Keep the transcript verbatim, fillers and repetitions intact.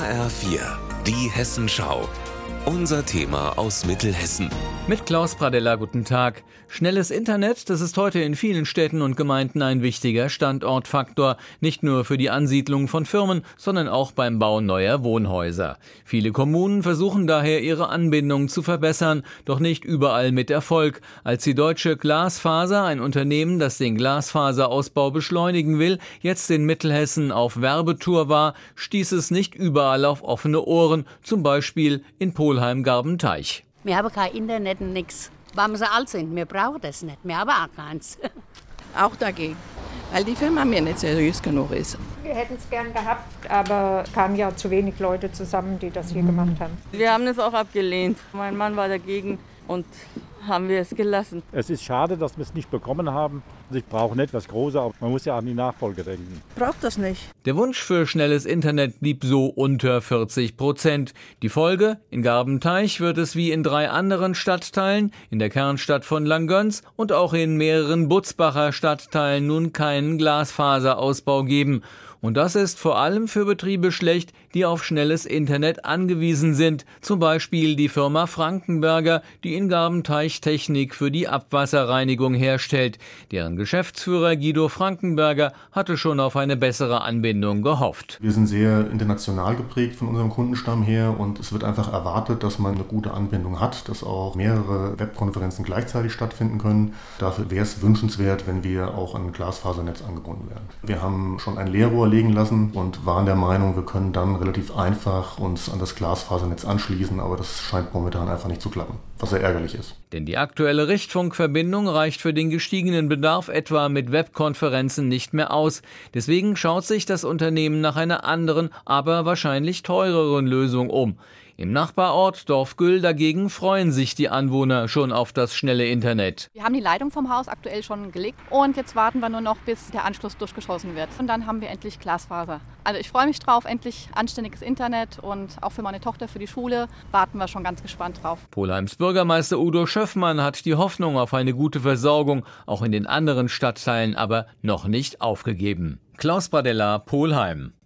H R vier, die Hessenschau. Unser Thema aus Mittelhessen. Mit Klaus Pradella, guten Tag. Schnelles Internet, das ist heute in vielen Städten und Gemeinden ein wichtiger Standortfaktor. Nicht nur für die Ansiedlung von Firmen, sondern auch beim Bau neuer Wohnhäuser. Viele Kommunen versuchen daher, ihre Anbindung zu verbessern, doch nicht überall mit Erfolg. Als die Deutsche Glasfaser, ein Unternehmen, das den Glasfaserausbau beschleunigen will, jetzt in Mittelhessen auf Werbetour war, stieß es nicht überall auf offene Ohren, zum Beispiel in Polheim-Garbenteich. Wir haben kein Internet und nichts. Weil wir so alt sind, wir brauchen das nicht. Wir haben auch keins. Auch dagegen, weil die Firma mir nicht seriös genug ist. Wir hätten es gern gehabt, aber kamen ja zu wenig Leute zusammen, die das hier gemacht haben. Wir haben es auch abgelehnt. Mein Mann war dagegen und haben wir es gelassen. Es ist schade, dass wir es nicht bekommen haben. Ich brauche nicht was Großes, aber man muss ja an die Nachfolge denken. Braucht das nicht. Der Wunsch für schnelles Internet blieb so unter vierzig Prozent. Die Folge? In Garbenteich wird es wie in drei anderen Stadtteilen, in der Kernstadt von Langgöns und auch in mehreren Butzbacher Stadtteilen nun keinen Glasfaserausbau geben. Und das ist vor allem für Betriebe schlecht, die auf schnelles Internet angewiesen sind. Zum Beispiel die Firma Frankenberger, die in Garbenteich Technik für die Abwasserreinigung herstellt. Deren Geschäftsführer Guido Frankenberger hatte schon auf eine bessere Anbindung gehofft. Wir sind sehr international geprägt von unserem Kundenstamm her und es wird einfach erwartet, dass man eine gute Anbindung hat, dass auch mehrere Webkonferenzen gleichzeitig stattfinden können. Dafür wäre es wünschenswert, wenn wir auch an ein Glasfasernetz angebunden werden. Wir haben schon ein Leerrohr legen lassen und waren der Meinung, wir können dann relativ einfach uns an das Glasfasernetz anschließen, aber das scheint momentan einfach nicht zu klappen, was sehr ärgerlich ist. Denn die aktuelle Richtfunkverbindung reicht für den gestiegenen Bedarf etwa mit Webkonferenzen nicht mehr aus. Deswegen schaut sich das Unternehmen nach einer anderen, aber wahrscheinlich teureren Lösung um. Im Nachbarort Dorfgüll dagegen freuen sich die Anwohner schon auf das schnelle Internet. Wir haben die Leitung vom Haus aktuell schon gelegt und jetzt warten wir nur noch, bis der Anschluss durchgeschossen wird. Und dann haben wir endlich Glasfaser. Also ich freue mich drauf, endlich anständiges Internet und auch für meine Tochter für die Schule warten wir schon ganz gespannt drauf. Polheims Bürgermeister Udo Schöffmann hat die Hoffnung auf eine gute Versorgung, auch in den anderen Stadtteilen, aber noch nicht aufgegeben. Klaus Pradella, Polheim.